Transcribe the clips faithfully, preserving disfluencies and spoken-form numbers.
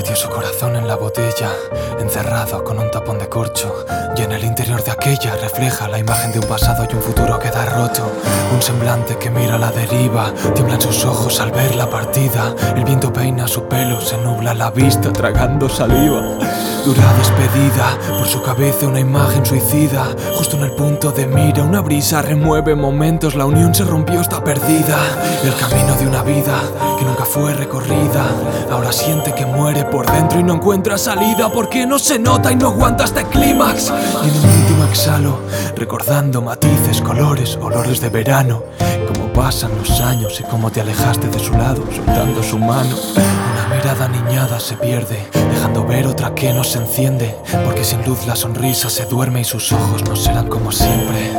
Metió su corazón en la botella, encerrado con un tapón de corcho, y en el interior de aquella refleja la imagen de un pasado y un futuro que da roto. Un semblante que mira a la deriva, tiemblan sus ojos al ver la partida. El viento peina su pelo, se nubla la vista tragando saliva. Dura despedida, por su cabeza una imagen suicida. Justo en el punto de mira, una brisa remueve momentos. La unión se rompió, está perdida. El camino de una vida que nunca fue recorrida, ahora siente que muere por dentro y no encuentra salida, porque no se nota y no aguanta este clímax. Y en un último exhalo, recordando matices, colores, olores de verano, cómo pasan los años y cómo te alejaste de su lado, soltando su mano. Una mirada niñada se pierde, dejando ver otra que no se enciende, porque sin luz la sonrisa se duerme y sus ojos no serán como siempre.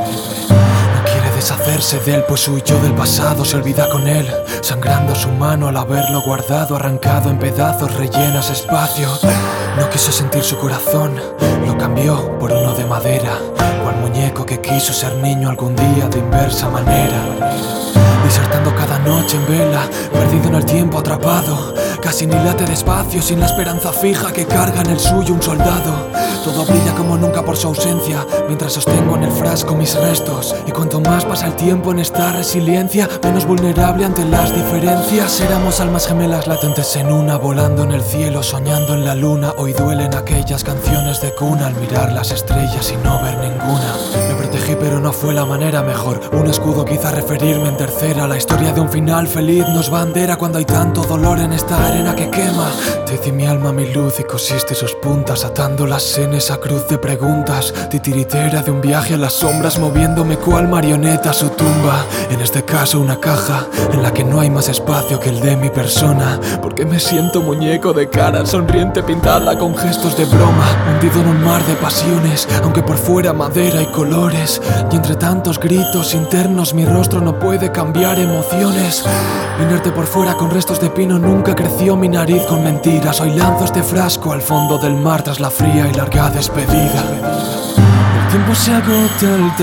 No quiere deshacerse de él, pues huyó del pasado, se olvida con él, sangrando su mano al haberlo guardado, arrancado en pedazos, rellenas espacio. No quiso sentir su corazón, lo cambió por uno de madera, cual muñeco que quiso ser niño algún día de inversa manera. Disertando cada noche en vela, perdido en el tiempo, atrapado, casi ni late despacio, sin la esperanza fija que carga en el suyo un soldado. Todo brilla como nunca por su ausencia, mientras sostengo en el frasco mis restos. Y cuanto más pasa el tiempo en esta resiliencia, menos vulnerable ante las diferencias. Éramos almas gemelas latentes en una, volando en el cielo, soñando en la luna. Hoy duelen aquellas canciones de cuna al mirar las estrellas y no ver ninguna. Me protegí pero no fue la manera mejor, un escudo quizá referirme en tercera. La historia de un final feliz nos bandera cuando hay tanto dolor en esta arena que quema. Te di mi alma, mi luz y cosiste sus puntas, atándolas en esa cruz de preguntas. Titiritera de un viaje a las sombras, moviéndome cual marioneta a su tumba. En este caso una caja en la que no hay más espacio que el de mi persona, porque me siento muñeco de cara sonriente pintada con gestos de broma, hundido en un mar de pasiones, aunque por fuera madera y colores. Y entre tantos gritos internos mi rostro no puede cambiar emociones. Inerte por fuera con restos de pino, nunca creció mi nariz con mentiras. Hoy lanzo este frasco al fondo del mar tras la fría y larga despedida. El tiempo se agota al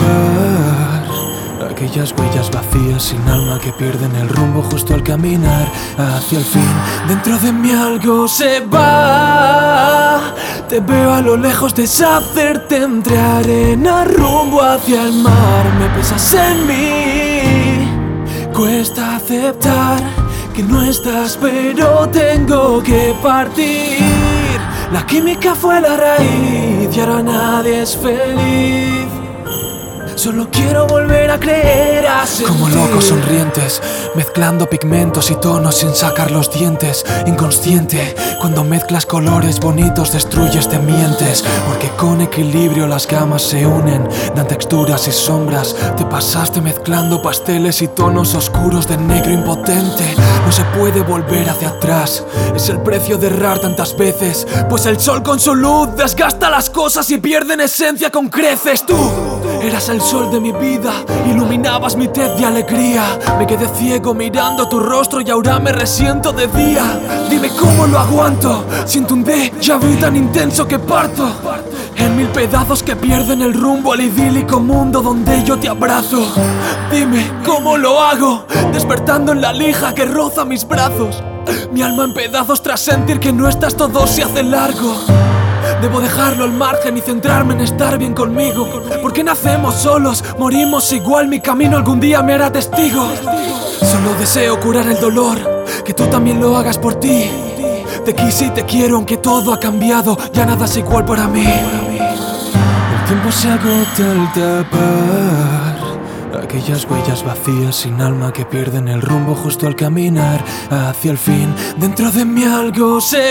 tapar aquellas huellas vacías sin alma que pierden el rumbo justo al caminar hacia el fin. Dentro de mí algo se va, te veo a lo lejos deshacerte entre arena rumbo hacia el mar. Me pesas en mí, cuesta aceptar que no estás, pero tengo que partir. La química fue la raíz y ahora nadie es feliz. Solo quiero volver a creer, a sentir. Como locos sonrientes, mezclando pigmentos y tonos sin sacar los dientes. Inconsciente, cuando mezclas colores bonitos destruyes, te mientes. Porque con equilibrio las gamas se unen, dan texturas y sombras. Te pasaste mezclando pasteles y tonos oscuros de negro impotente. No se puede volver hacia atrás, es el precio de errar tantas veces, pues el sol con su luz desgasta las cosas y pierden esencia con creces. Tú eras el sol de mi vida, iluminabas mi tez de alegría. Me quedé ciego mirando tu rostro y ahora me resiento de día. Dime cómo lo aguanto, siento un déjà vu tan intenso que parto en mil pedazos que pierden el rumbo al idílico mundo donde yo te abrazo. Dime cómo lo hago, despertando en la lija que roza mis brazos. Mi alma en pedazos tras sentir que no estás, todo se hace largo. Debo dejarlo al margen y centrarme en estar bien conmigo, porque nacemos solos, morimos igual. Mi camino algún día me hará testigo. Solo deseo curar el dolor, que tú también lo hagas por ti. Te quise y te quiero aunque todo ha cambiado, ya nada es igual para mí. El tiempo se agota al tapar aquellas huellas vacías sin alma que pierden el rumbo justo al caminar hacia el fin. Dentro de mí algo se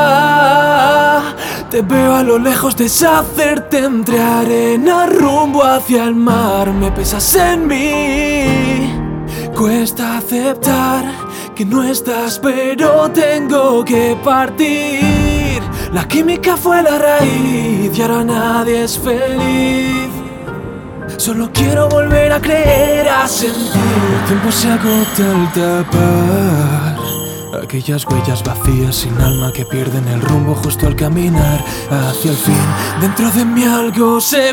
va, te veo a lo lejos deshacerte entre arena rumbo hacia el mar. Me pesas en mí, cuesta aceptar que no estás, pero tengo que partir. La química fue la raíz y ahora nadie es feliz. Solo quiero volver a creer, a sentir. El tiempo se agota al tapar aquellas huellas vacías sin alma que pierden el rumbo justo al caminar hacia el fin. Dentro de mí algo se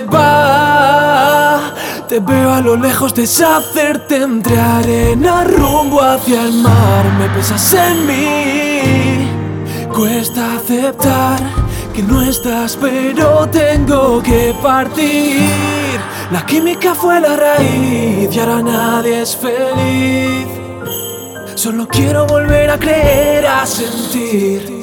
va, te veo a lo lejos deshacerte entre arena rumbo hacia el mar. Me pesas en mí, Cuesta aceptar que no estás, pero tengo que partir. La química fue la raíz y ahora nadie es feliz. Solo quiero volver a creer, a sentir.